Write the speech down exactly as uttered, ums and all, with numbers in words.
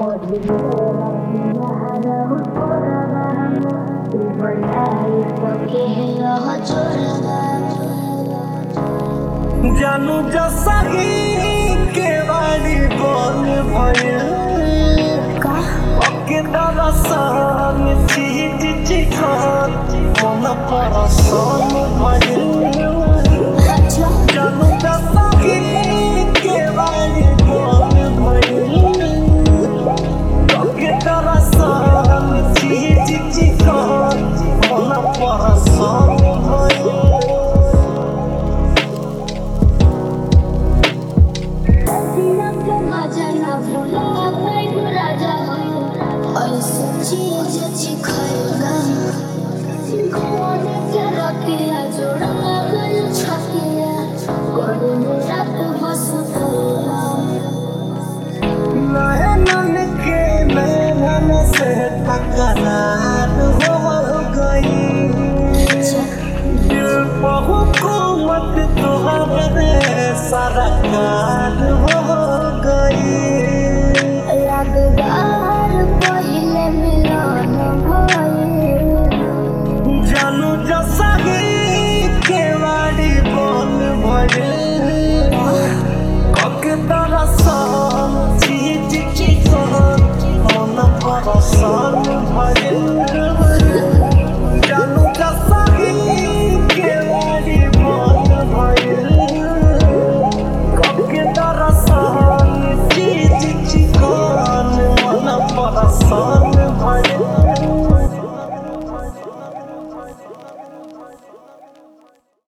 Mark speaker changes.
Speaker 1: जानू जसा ही के वाली बोल भइल ओके दरसान चीज चिखल मन परसान भइल जानू जसा ही के वाली बोल भइल ओके दरसान चीज चिखल मन परसान भइल
Speaker 2: चीज चिखाएगा के रतिया जोड़ा गल छतिया गोड़ में रात बस
Speaker 1: नयन के नैनन से टकरार हो गई दिल पर हुकूमत तुहरे सरकार